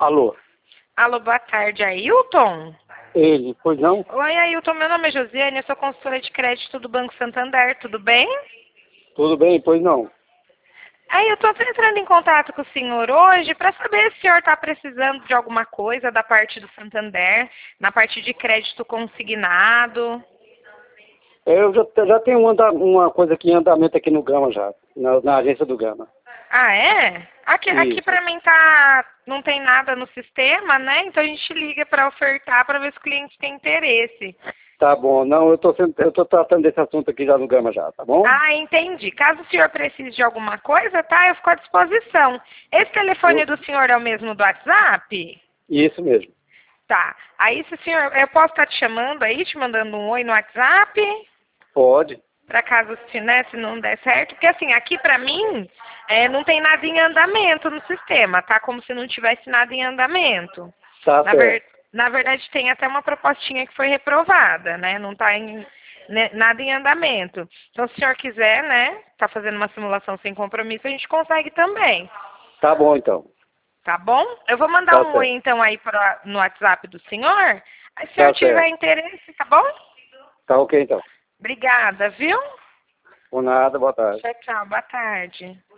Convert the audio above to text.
Alô? Alô, boa tarde, Ailton? Ele, pois não? Oi, Ailton, meu nome é Josiane, eu sou consultora de crédito do Banco Santander, tudo bem? Tudo bem, pois não? Eu estou entrando em contato com o senhor hoje para saber se o senhor está precisando de alguma coisa da parte do Santander, na parte de crédito consignado. Eu já tenho uma coisa aqui em andamento aqui no Gama já, na agência do Gama. Ah, é? Aqui Isso. para mim não tem nada no sistema, né? Então a gente liga para ofertar para ver se o cliente tem interesse. Tá bom, não, eu tô tratando desse assunto aqui já no Gama já, tá bom? Ah, entendi. Caso o senhor precise de alguma coisa, tá? Eu fico à disposição. Esse telefone do senhor é o mesmo do WhatsApp? Isso mesmo. Tá. Aí, se o senhor, eu posso estar te chamando aí, te mandando um oi no WhatsApp? Pode. Para caso se não der certo. Porque assim, aqui para mim, não tem nada em andamento no sistema, tá? Como se não tivesse nada em andamento. Tá certo. Na verdade, tem até uma propostinha que foi reprovada, né? Não está nada em andamento. Então, se o senhor quiser, né, tá fazendo uma simulação sem compromisso, a gente consegue também. Tá bom então. Tá bom? Eu vou mandar Tá um oi, certo. então, aí no WhatsApp do senhor. Aí, se o senhor Tá tiver certo. interesse, tá bom? Tá ok então. Obrigada, viu? Por nada, boa tarde. Tchau, tchau. Boa tarde.